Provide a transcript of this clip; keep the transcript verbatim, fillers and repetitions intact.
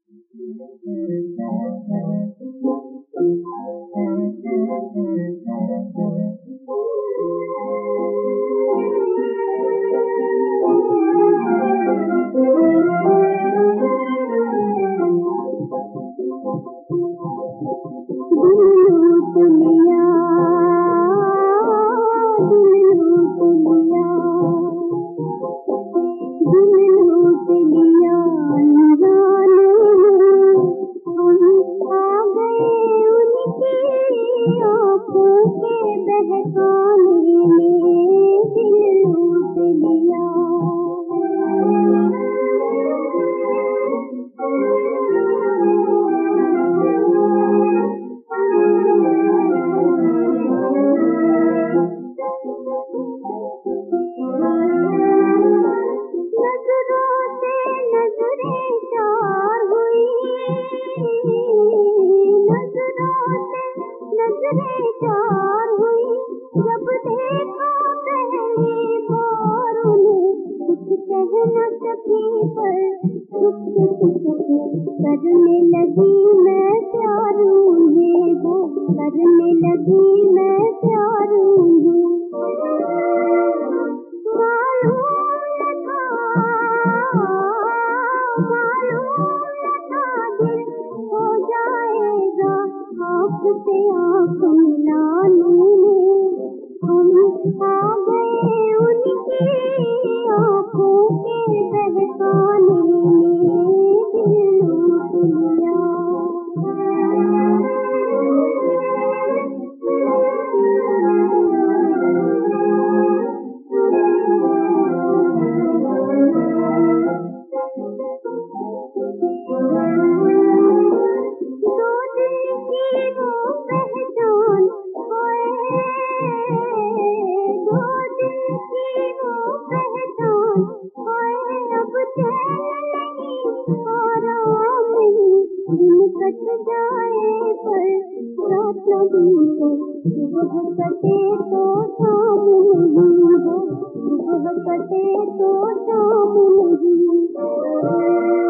करने लगी मैं प्यार उन्हें, वो करने लगी मैं प्यार उन्हें। मालूम न था, मालूम न था दिल हो जाएगा आँख से आँख मिलाने में। हम आ गए उनकी आँखों के बहकाने में, दिल लूट लिया। दो दिल की वो पहचान होए, दो दिल की वो पहचान होए, अब चैन नहीं आराम नहीं। दिन कट जाए पर रात न बीते, सुबह कटे तो शाम नहीं हो, सुबह कटे तो शाम नहीं।